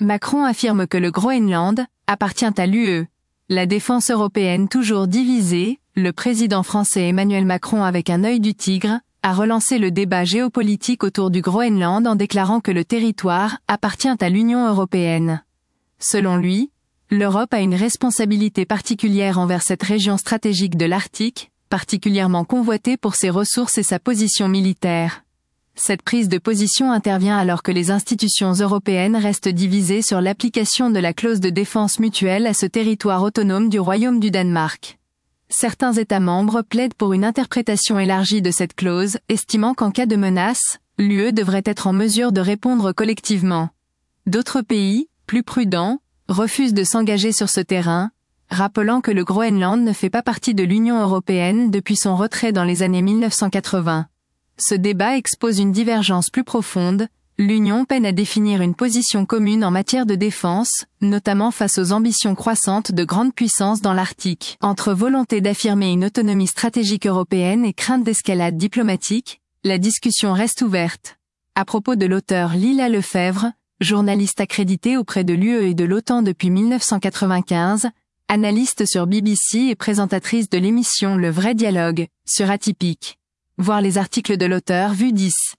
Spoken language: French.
Macron affirme que le Groenland appartient à l'UE. La défense européenne toujours divisée, le président français Emmanuel Macron avec un œil du tigre, a relancé le débat géopolitique autour du Groenland en déclarant que le territoire appartient à l'Union européenne. Selon lui, l'Europe a une responsabilité particulière envers cette région stratégique de l'Arctique, particulièrement convoitée pour ses ressources et sa position militaire. Cette prise de position intervient alors que les institutions européennes restent divisées sur l'application de la clause de défense mutuelle à ce territoire autonome du Royaume du Danemark. Certains États membres plaident pour une interprétation élargie de cette clause, estimant qu'en cas de menace, l'UE devrait être en mesure de répondre collectivement. D'autres pays, plus prudents, refusent de s'engager sur ce terrain, rappelant que le Groenland ne fait pas partie de l'Union européenne depuis son retrait dans les années 1980. Ce débat expose une divergence plus profonde. L'Union peine à définir une position commune en matière de défense, notamment face aux ambitions croissantes de grandes puissances dans l'Arctique. Entre volonté d'affirmer une autonomie stratégique européenne et crainte d'escalade diplomatique, la discussion reste ouverte. À propos de l'auteur Lila Lefebvre, journaliste accréditée auprès de l'UE et de l'OTAN depuis 1995, analyste sur BBC et présentatrice de l'émission Le Vrai Dialogue, sur Atypique. Voir les articles de l'auteur Vue 10.